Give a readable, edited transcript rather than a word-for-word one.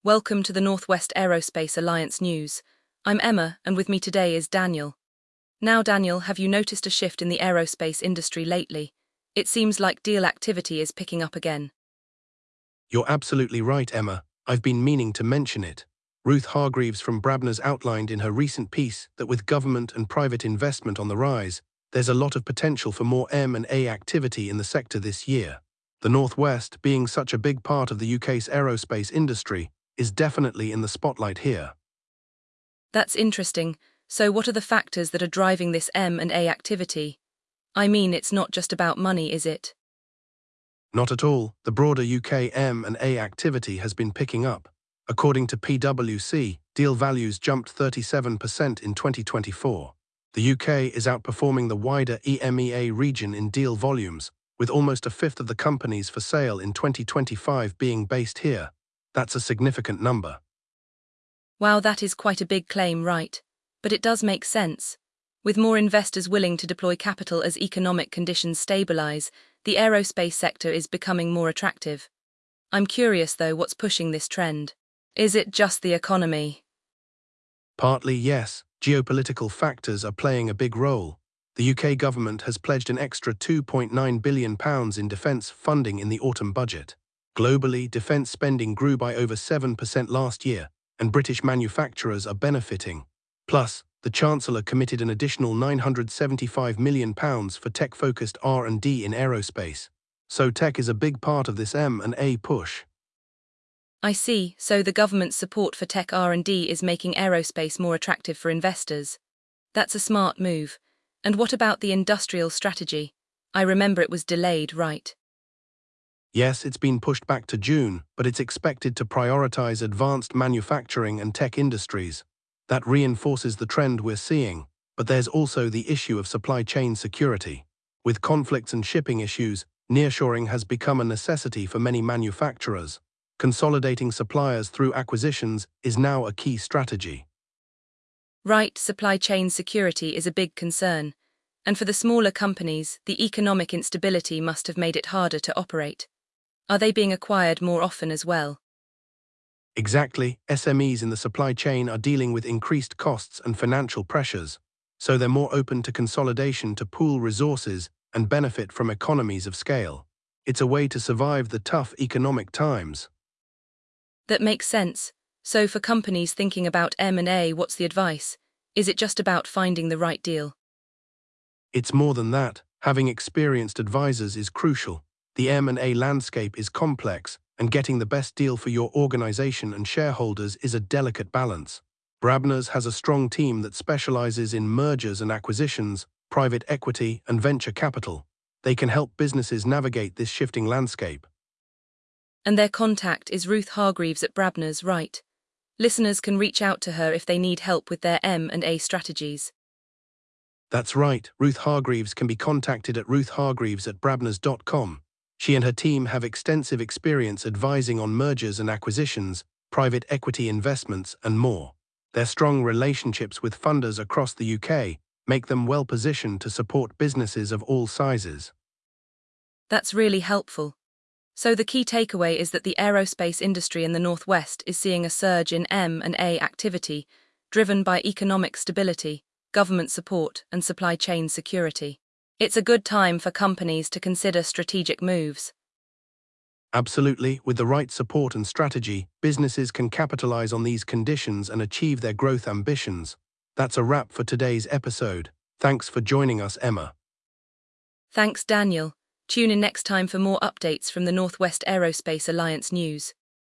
Welcome to the Northwest Aerospace Alliance News. I'm Emma, and with me today is Daniel. Now, Daniel, have you noticed a shift in the aerospace industry lately? It seems like deal activity is picking up again. You're absolutely right, Emma. I've been meaning to mention it. Ruth Hargreaves from Brabner's outlined in her recent piece that with government and private investment on the rise, there's a lot of potential for more M&A activity in the sector this year. The Northwest, being such a big part of the UK's aerospace industry, is definitely in the spotlight here. That's interesting. So what are the factors that are driving this M&A activity? I mean, it's not just about money, is it? Not at all. The broader UK M&A activity has been picking up. According to PwC, deal values jumped 37% in 2024. The UK is outperforming the wider EMEA region in deal volumes, with almost a fifth of the companies for sale in 2025 being based here. That's a significant number. Wow, that is quite a big claim, right? But it does make sense. With more investors willing to deploy capital as economic conditions stabilize, the aerospace sector is becoming more attractive. I'm curious, though, what's pushing this trend? Is it just the economy? Partly, yes. Geopolitical factors are playing a big role. The UK government has pledged an extra £2.9 billion in defence funding in the autumn budget. Globally, defence spending grew by over 7% last year, and British manufacturers are benefiting. Plus, the Chancellor committed an additional £975 million for tech-focused R&D in aerospace. So tech is a big part of this M&A push. I see, so the government's support for tech R&D is making aerospace more attractive for investors. That's a smart move. And what about the industrial strategy? I remember it was delayed, right? Yes, it's been pushed back to June, but it's expected to prioritize advanced manufacturing and tech industries. That reinforces the trend we're seeing, but there's also the issue of supply chain security. With conflicts and shipping issues, nearshoring has become a necessity for many manufacturers. Consolidating suppliers through acquisitions is now a key strategy. Right, supply chain security is a big concern. And for the smaller companies, the economic instability must have made it harder to operate. Are they being acquired more often as well? Exactly, SMEs in the supply chain are dealing with increased costs and financial pressures, so they're more open to consolidation to pool resources and benefit from economies of scale. It's a way to survive the tough economic times. That makes sense. So for companies thinking about M&A, what's the advice? Is it just about finding the right deal? It's more than that. Having experienced advisors is crucial. The M&A landscape is complex, and getting the best deal for your organization and shareholders is a delicate balance. Brabner's has a strong team that specializes in mergers and acquisitions, private equity, and venture capital. They can help businesses navigate this shifting landscape. And their contact is Ruth Hargreaves at Brabner's, right? Listeners can reach out to her if they need help with their M&A strategies. That's right, Ruth Hargreaves can be contacted at ruthhargreaves@brabners.com. She and her team have extensive experience advising on mergers and acquisitions, private equity investments, and more. Their strong relationships with funders across the UK make them well positioned to support businesses of all sizes. That's really helpful. So the key takeaway is that the aerospace industry in the Northwest is seeing a surge in M&A activity, driven by economic stability, government support, and supply chain security. It's a good time for companies to consider strategic moves. Absolutely, with the right support and strategy, businesses can capitalize on these conditions and achieve their growth ambitions. That's a wrap for today's episode. Thanks for joining us, Emma. Thanks, Daniel. Tune in next time for more updates from the Northwest Aerospace Alliance News.